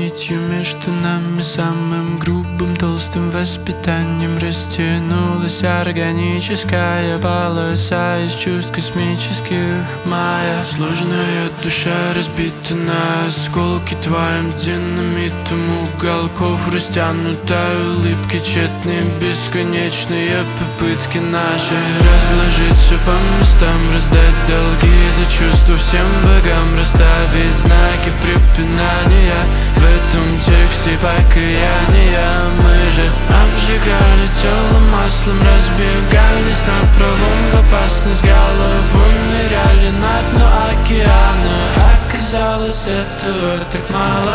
нитью между нами, самым грубым толстым воспитанием растянулась органическая полоса из чувств космических. Моя сложная душа разбита на осколки твоим динамитом уголков, растянутая улыбки, тщетные бесконечные попытки наши разложиться по местам, раздать долги за чувства всем богам, расставить знаки препинания в этом тексте покаяния. Мы же обжигали тело маслом, разбегались напролом в опасность, головой ныряли на дно океана. Оказалось, этого так мало.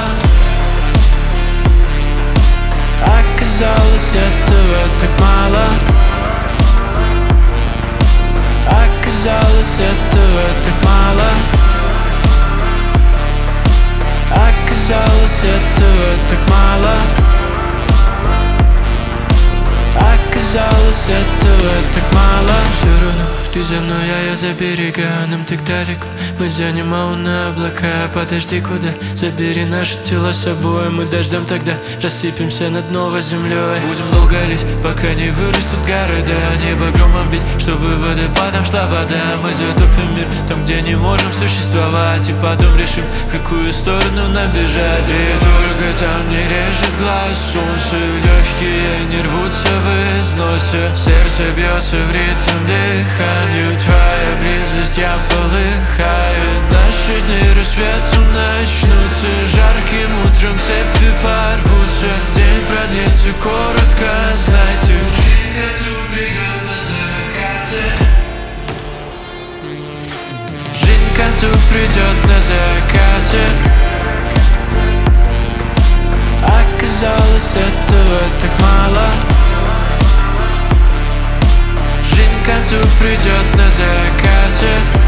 Оказалось, этого так мало. Оказалось, этого так мало. Оказалось, этого так мало. Оказалось, этого так мало. Все равно ты за мной, а я за берега. Нам так далеко, мы занимаем на облака. Подожди, куда? Забери наши тела с собой. Мы дождем тогда, рассыпемся над новой землей. Будем долго лить, пока не вырастут города. Небо громом бить, чтобы водопадом шла вода. Мы затопим мир там, где не можем существовать, и потом решим, в какую сторону нам бежать. И только там не режет глаз солнце, легкие не рвутся в износе. Сердце бьется в ритм дыхания. Твоя близость, я полыхаю. Наши дни рассветом начнутся, жарким утром цепи порвутся. День продлится коротко, знайте, жизнь к концу придет на закате. Жизнь к концу придет на закате. Оказалось, этого так мало. Жизнь к концу придет на закате.